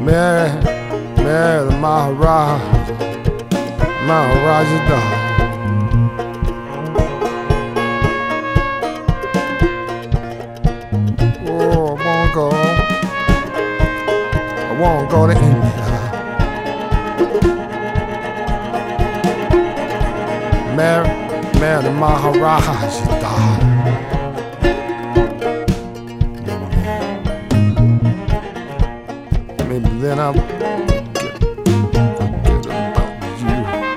marry the Maharaja's daughter. Oh, I wanna go to India. Marry the Maharaja's daughter. Maybe then I'll forget about you.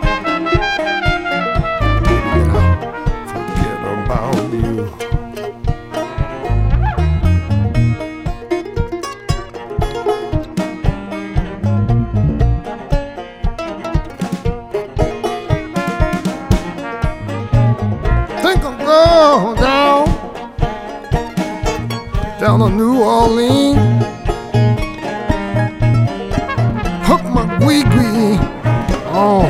Maybe then I'll forget about you. Think I'll go down to New Orleans. Hook my wee-wee on.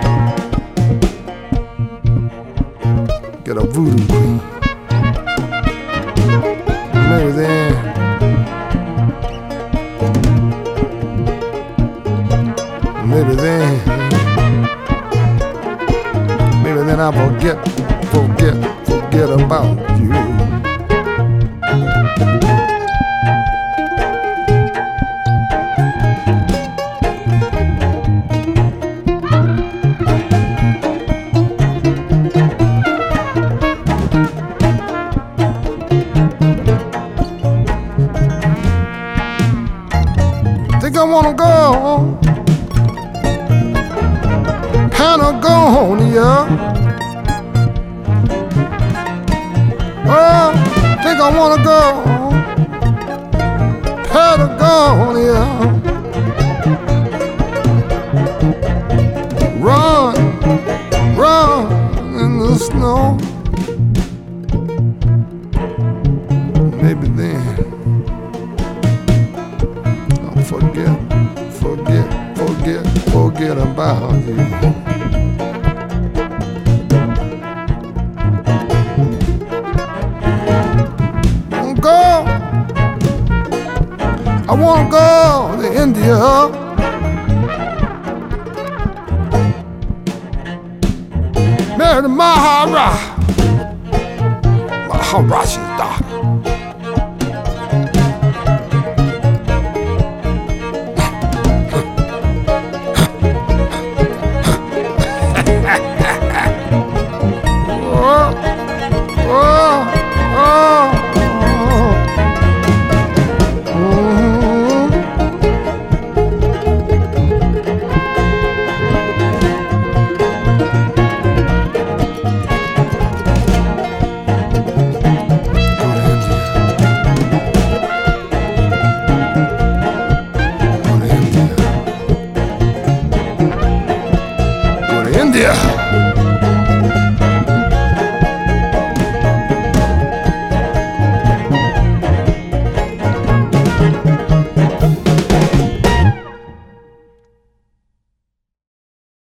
Get a voodoo queen. Maybe then I'll forget about you. Think I wanna go Patagonia. Oh, think I wanna go Patagonia. Run in the snow. Maybe then I'll forget about you. I wanna go to India. Marry the Maharaja's daughter.